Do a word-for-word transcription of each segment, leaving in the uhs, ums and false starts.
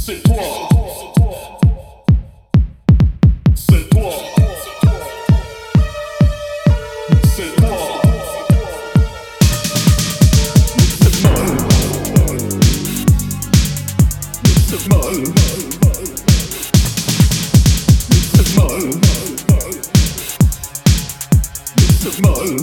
C'est toi. C'est toi. C'est toi. C'est mal. C'est mal. C'est mal. C'est mal.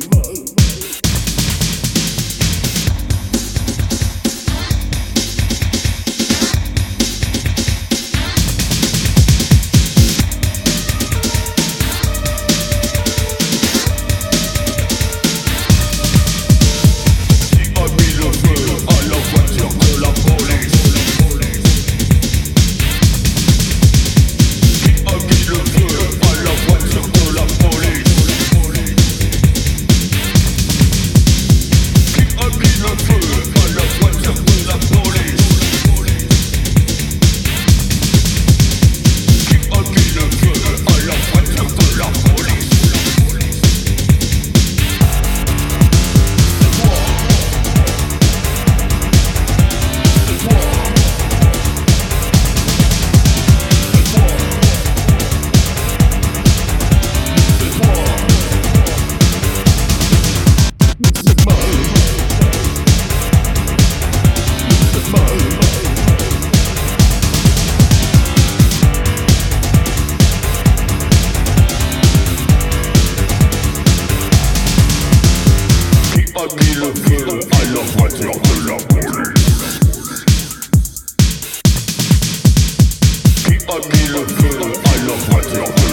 A mis le feu à la voiture de la police? Qui a mis le feu à la voiture de la police?